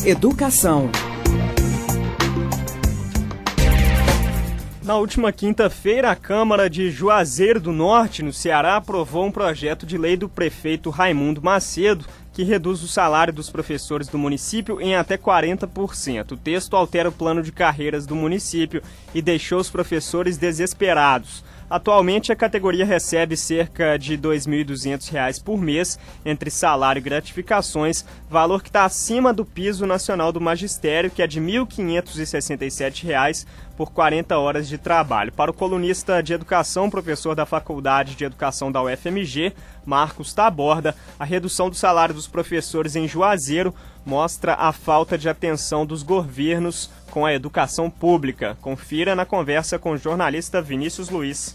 Educação. Na última quinta-feira, a Câmara de Juazeiro do Norte, no Ceará, aprovou um projeto de lei do prefeito Raimundo Macedo, que reduz o salário dos professores do município em até 40%. O texto altera o plano de carreiras do município e deixou os professores desesperados. Atualmente, a categoria recebe cerca de R$ 2.200 por mês, entre salário e gratificações, valor que está acima do piso nacional do magistério, que é de R$ 1.567 por 40 horas de trabalho. Para o colunista de educação, professor da Faculdade de Educação da UFMG, Marcos Taborda, a redução do salário dos professores em Juazeiro mostra a falta de atenção dos governos com a educação pública. Confira na conversa com o jornalista Vinícius Luiz.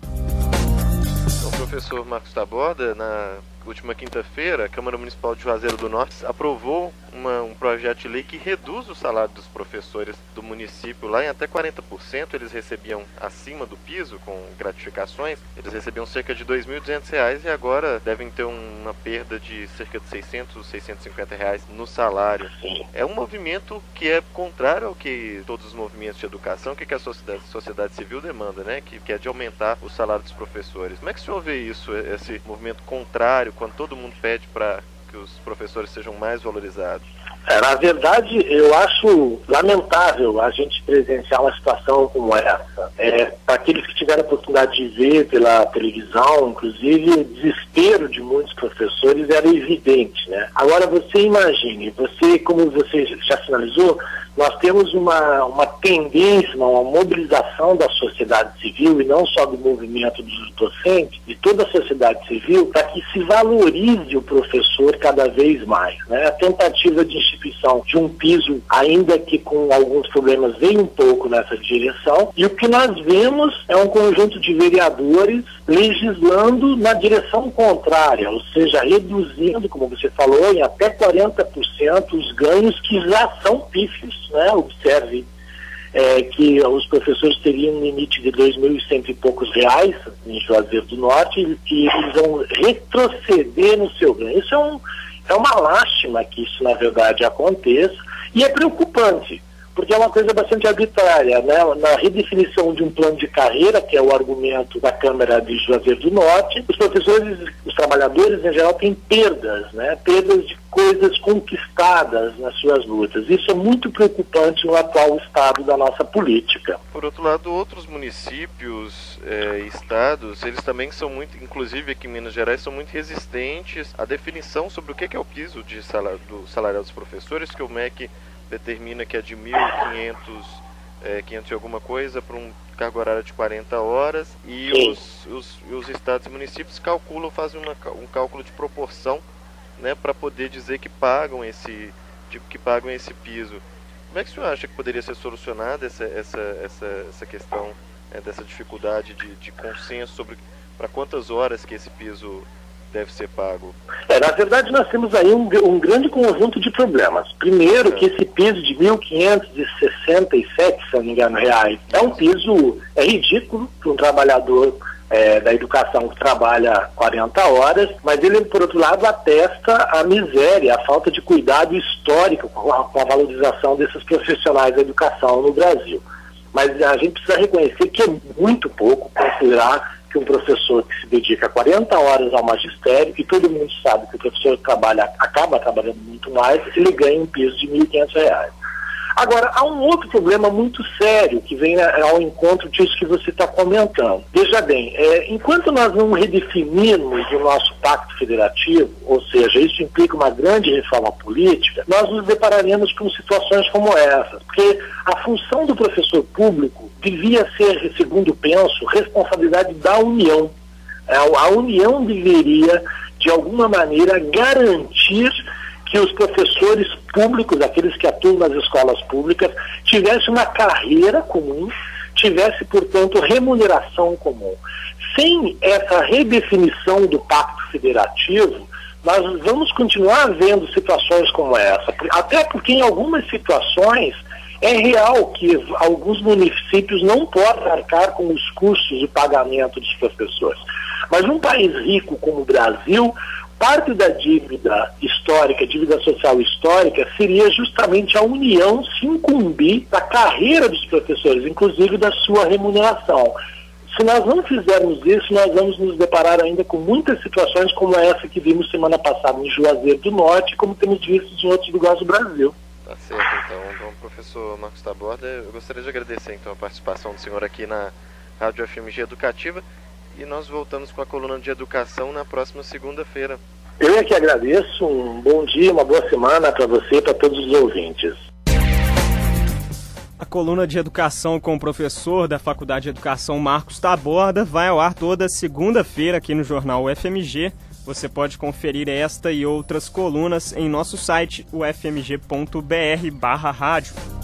O professor Marcos Taborda, na última quinta-feira, a Câmara Municipal de Juazeiro do Norte aprovou um projeto de lei que reduz o salário dos professores do município lá em até 40%. Eles recebiam acima do piso, com gratificações, eles recebiam cerca de R$ 2.200 e agora devem ter uma perda de cerca de R$ 600, R$ 650 no salário. É um movimento que é contrário ao que todos os movimentos de educação, que a sociedade civil demanda, né? Que é de aumentar o salário dos professores. Como é que o senhor vê isso, esse movimento contrário, quando todo mundo pede para que os professores sejam mais valorizados? Na verdade, eu acho lamentável a gente presenciar uma situação como essa. Para aqueles que tiveram a oportunidade de ver pela televisão, inclusive, o desespero de muitos professores era evidente, né? Agora, você imagine, como você já sinalizou, nós temos uma tendência, uma mobilização da sociedade civil, e não só do movimento dos docentes, de toda a sociedade civil, para que se valorize o professor cada vez mais, né? A tentativa de instituição de um piso, ainda que com alguns problemas, veio um pouco nessa direção, e o que nós vemos é um conjunto de vereadores legislando na direção contrária, ou seja, reduzindo, como você falou, em até 40% os ganhos que já são pífios, né? Observe que os professores teriam um limite de R$ 2.100 e poucos em Juazeiro do Norte, e eles vão retroceder no seu ganho. Isso é uma lástima que isso, na verdade, aconteça, e é preocupante, porque é uma coisa bastante arbitrária, né? Na redefinição de um plano de carreira, que é o argumento da Câmara de Juazeiro do Norte, os professores, os trabalhadores, em geral, têm perdas, né? Perdas de coisas conquistadas nas suas lutas. Isso é muito preocupante no atual estado da nossa política. Por outro lado, outros municípios e estados, eles também são muito, inclusive aqui em Minas Gerais, são muito resistentes à definição sobre o que é o piso do salário dos professores, que o MEC determina que é de 1.500 500 e alguma coisa para um carga horária de 40 horas, e os estados e municípios fazem um cálculo de proporção, né, para poder dizer que pagam esse piso. Como é que o senhor acha que poderia ser solucionada essa questão, dessa dificuldade de consenso sobre para quantas horas que esse piso deve ser pago? Na verdade, nós temos aí um grande conjunto de problemas. Primeiro, que esse piso de 1.567, se não me engano, reais, é um piso ridículo para um trabalhador da educação que trabalha 40 horas, mas ele, por outro lado, atesta a miséria, a falta de cuidado histórico com a valorização desses profissionais da educação no Brasil. Mas a gente precisa reconhecer que é muito pouco considerar que um professor que se dedica 40 horas ao magistério, e todo mundo sabe que o professor acaba trabalhando muito mais, ele ganha um piso de R$ 1.500. Agora, há um outro problema muito sério que vem ao encontro disso que você está comentando. Veja bem, enquanto nós não redefinirmos o nosso pacto federativo, ou seja, isso implica uma grande reforma política, nós nos depararemos com situações como essas, porque a função do professor público devia ser, segundo penso, responsabilidade da União. A União deveria, de alguma maneira, garantir que os professores públicos, aqueles que atuam nas escolas públicas, tivessem uma carreira comum, tivesse, portanto, remuneração comum. Sem essa redefinição do pacto federativo, nós vamos continuar vendo situações como essa, até porque em algumas situações é real que alguns municípios não podem arcar com os custos de pagamento dos professores. Mas num país rico como o Brasil, parte da dívida histórica, dívida social histórica, seria justamente a União se incumbir da carreira dos professores, inclusive da sua remuneração. Se nós não fizermos isso, nós vamos nos deparar ainda com muitas situações como essa que vimos semana passada em Juazeiro do Norte, como temos visto em outros lugares do Brasil. Tá certo, então, professor Marcos Taborda, eu gostaria de agradecer então a participação do senhor aqui na Rádio FMG Educativa, e nós voltamos com a coluna de educação na próxima segunda-feira. Eu é que agradeço, um bom dia, uma boa semana para você e para todos os ouvintes. A coluna de educação com o professor da Faculdade de Educação Marcos Taborda vai ao ar toda segunda-feira aqui no Jornal UFMG. Você pode conferir esta e outras colunas em nosso site, ufmg.br/rádio.